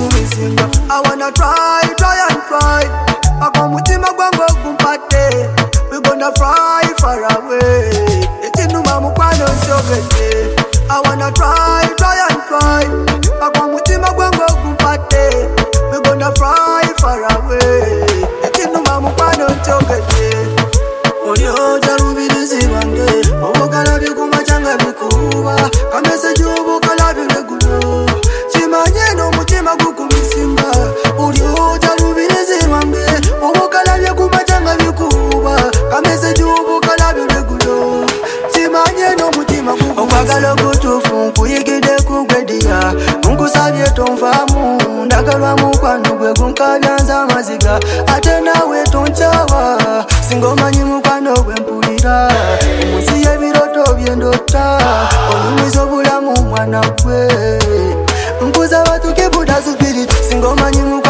kumisinga. I wanna try and try. Akamutima gwango kumpate. We gonna fly far away. Ekinuma mukwano nsogete. I wanna try and try. Akamutima gwango kumpate. We gonna fly far away. Ekinuma mukwano nsogete. Oyo jalubirizi wange. Obokala bikumachanga bikuba. Kamese jubukala binegulo. Chimanye no mutima gukumisimba. Oyo jalubirizi wange. Obokala bikumachanga bikuba. Kamese jubukala binegulo. Chimanye no mutima gukumisimba. Okwagala kutufu nkuyigide kugwediya. Nkusabye tonvamu. Ndagalwa mukwano gwe gunkabyanza amaziga. Ate nawe tonchawa. Singomanyi mukwano gwe mpulira. Omunsi y'ebiroto byendota. Olumiza obulamu mwana gwe. Nkuza batuke budazu spirit. Singomanyi mukwano